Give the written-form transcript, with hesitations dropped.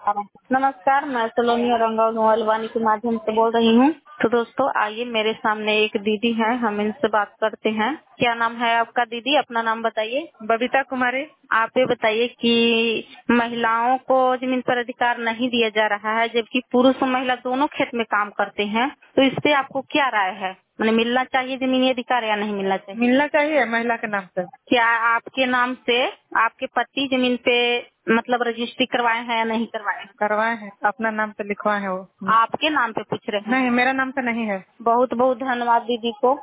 नमस्कार, मैं सलोनी औरंगाबाद मोबाइल वाणी के माध्यम से बोल रही हूँ। तो दोस्तों आइए, मेरे सामने एक दीदी हैं, हम इनसे बात करते हैं। क्या नाम है आपका दीदी? अपना नाम बताइए। बबीता कुमारी। आप ये बताइए कि महिलाओं को जमीन पर अधिकार नहीं दिया जा रहा है, जबकि पुरुष और महिला दोनों खेत में काम करते हैं, तो इस पे आपको क्या राय है? मैंने मिलना चाहिए जमीनी अधिकार या नहीं मिलना चाहिए? मिलना चाहिए महिला के नाम से। क्या आपके नाम से आपके पति जमीन पे मतलब रजिस्ट्री करवाए हैं या नहीं करवाए हैं? करवाए हैं, अपना नाम से लिखवाए हैं वो। आपके नाम पे पूछ रहे हैं। नहीं, मेरा नाम से नहीं है। बहुत बहुत धन्यवाद दीदी को।